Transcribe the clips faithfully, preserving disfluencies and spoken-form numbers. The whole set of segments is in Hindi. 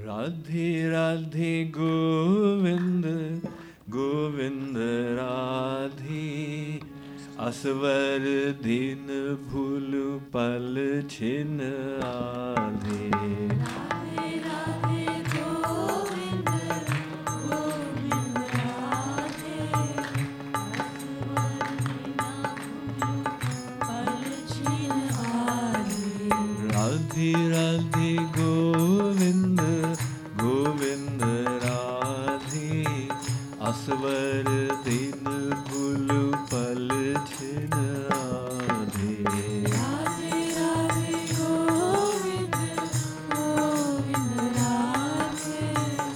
राधे राधे गोविंद गोविंद राधे असवर दिन भूल पल छिन आधे राधे राधे गोविंद गोविंद राधे असवर दिन भूल पल छिन आधे राधे राधे गोविंद गोविंद राधे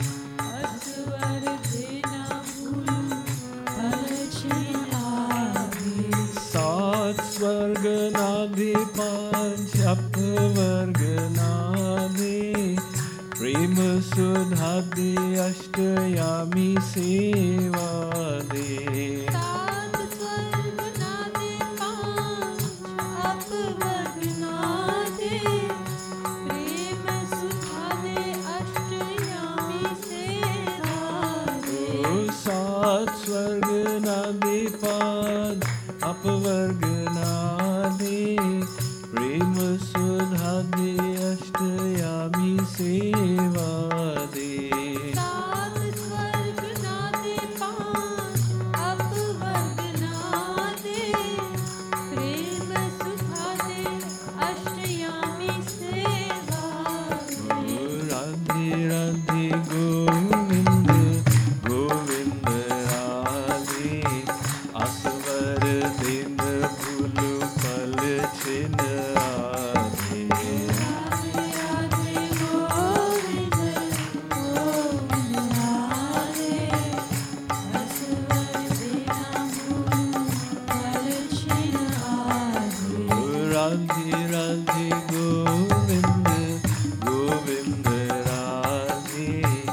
असवर दिन भूल पल छिन आधे सात स्वर्ग नादि पांच अपवर्ग नादि प्रेम सुधा दे अष्टयामी सेवा दे सात स्वर्ग नादि पांच अपवर्ग नादि प्रेम सुधा दे अष्टयामी सेवा दे सात स्वर्ग नादि पांच अपवर्ग नादि प्रेम सुधा दे अष्टयामी सेवा दे सात स्वर्ग नादि पांच अपवर्ग नादि प्रेम सुधा दे अष्टयामी सेवा दे राधे राधे गोविंद गोविंद राधे असवर दिन भूल पल छिन आधे राधे राधे गोविंद गोविंद राधे असवर दिन भूल पल छिन आधे राधे राधे गोविंद गोविंद राधे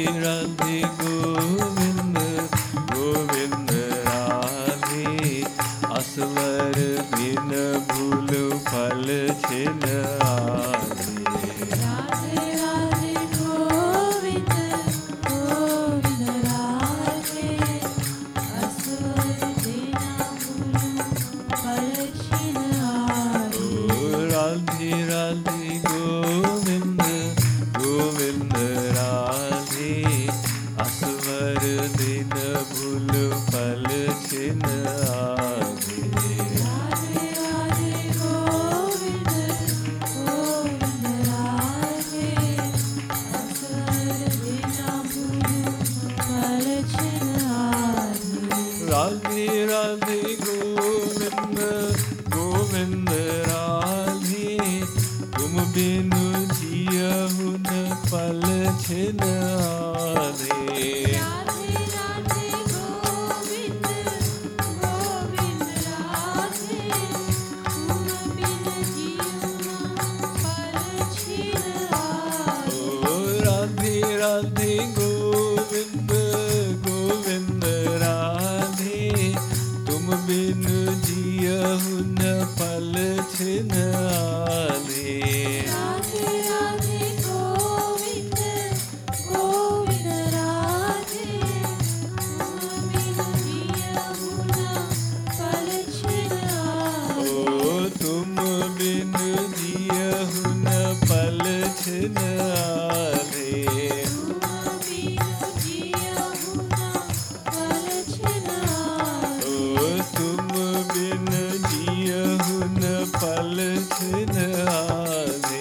राधे गोविंद गोविंद राधे असवर दिन भूल फल छिन आधे राधे राधे गोविंद गोविंद राधे असवर दिन भूल फल छिन आधे राधे राधे गोविंद गोविंद राधे असवर दिन भूल फल छिन आधे राधे राधे गोविंद गोविंद राधे असवर दिन भूल फल छिन आधे राधे राधे गोविंद गोविंद राधे तुम बिनु जियहु न पल छिन आधे राधे राधे गोविंद गोविंद राधे तुम बिन जीवन पल छिन आधे ओ राधे राधे गोविंद गोविंद राधे तुम बिनु जियहु न पल छिन आधे राधे राधे गोविंद गोविंद राधे तुम बिन जीवन पल छिन आधे ओ तुम बिनु जियहु न पल छिन आधे तुम बिन जीवन पल छिन आधे ओ तुम बिन जियहु न पल छिन आधे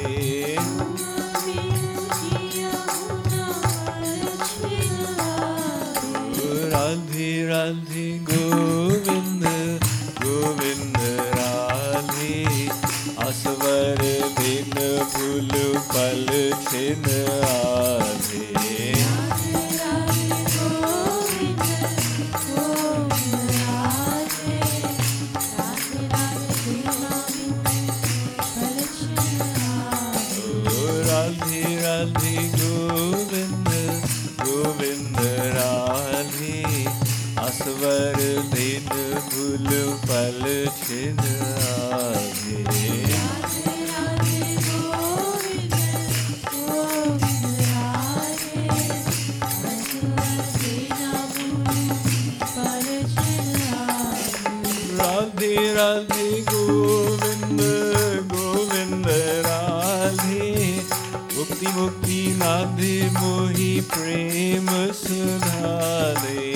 राधे राधे गोविंद गोविंद राधे असवर दिन भूल पल छिन आधे राधे राधे गोविंद गोविंद राधे असवर दिन भूल पल छिन आधे राधे राधे गोविंद गोविंद राधे मुक्ति मुक्ति नादे मोहि प्रेम सुधा दे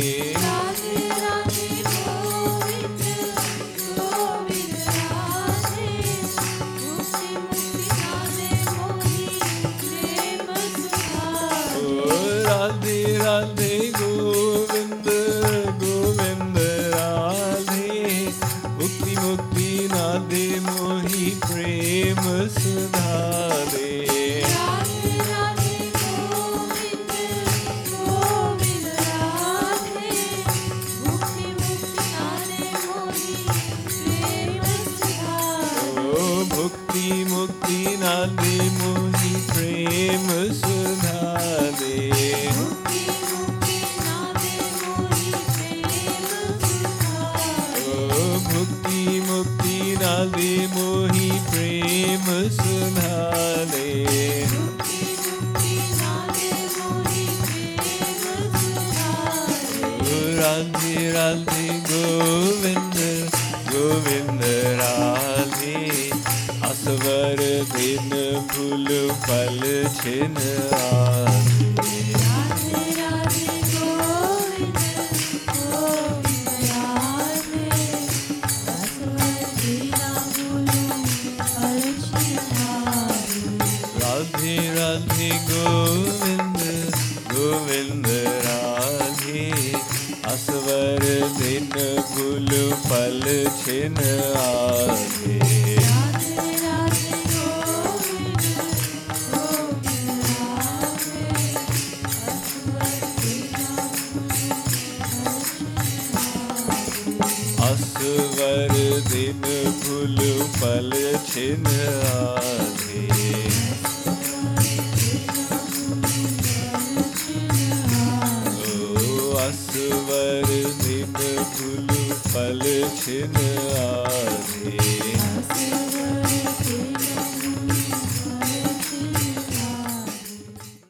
राधे राधे गोविंद गोविंद राधे मुक्ति मुक्ति नादे मोहि प्रेम सुधा दे भुक्ति मुक्ति नादे मोहि प्रेम सुधा दे भुक्ति मुक्ति नादे मोहि प्रेम सुधा दे राधे राधे गोविंद गोविंद राधे असवर दिन भूल पल छिन आधे राधे राधे गोविंद गोविंद राधे असवर दिन भूल पल छिन आधे असवर दिन भूल पल छिन आधे असवर दिन भूलु पल छिन आधे।